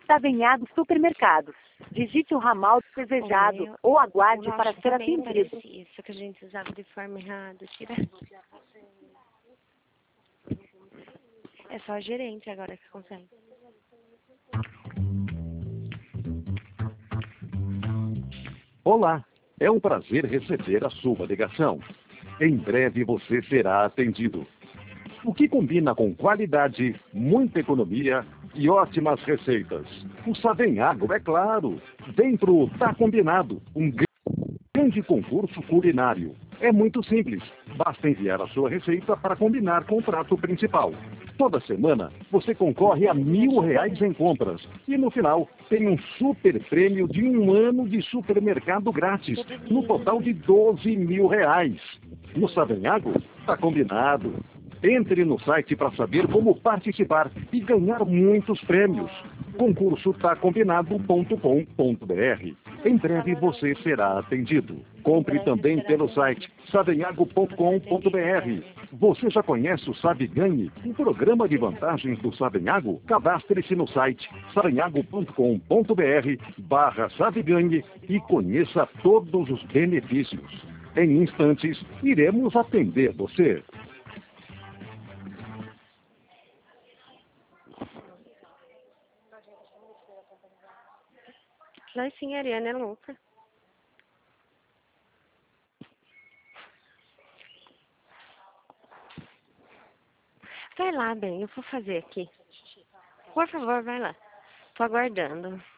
Savenhago Supermercados. Digite o ramal desejado ou aguarde para ser atendido. Isso que a gente usava de forma errada. Tira. É só a gerente agora que consegue. Olá, é um prazer receber a sua ligação. Em breve você será atendido. O que combina com qualidade, muita economia e ótimas receitas. O Savenhago, é claro. Dentro Tá Combinado, um grande concurso culinário. É muito simples. Basta enviar a sua receita para combinar com o prato principal. Toda semana, você concorre a R$ 1.000 em compras. E no final, tem um super prêmio de 1 ano de supermercado grátis. No total de R$ 12.000. No Savenhago, tá combinado. Entre no site para saber como participar e ganhar muitos prêmios. Concurso tacombinado.com.br. Em breve você será atendido. Compre também pelo site savenhago.com.br. Você já conhece o Sabe Ganhe, um programa de vantagens do Savenhago? Cadastre-se no site savenhago.com.br/sabeganhe e conheça todos os benefícios. Em instantes, iremos atender você. Vai sim, a Ariana é louca. Vai lá, bem, eu vou fazer aqui. Por favor, vai lá. Tô aguardando.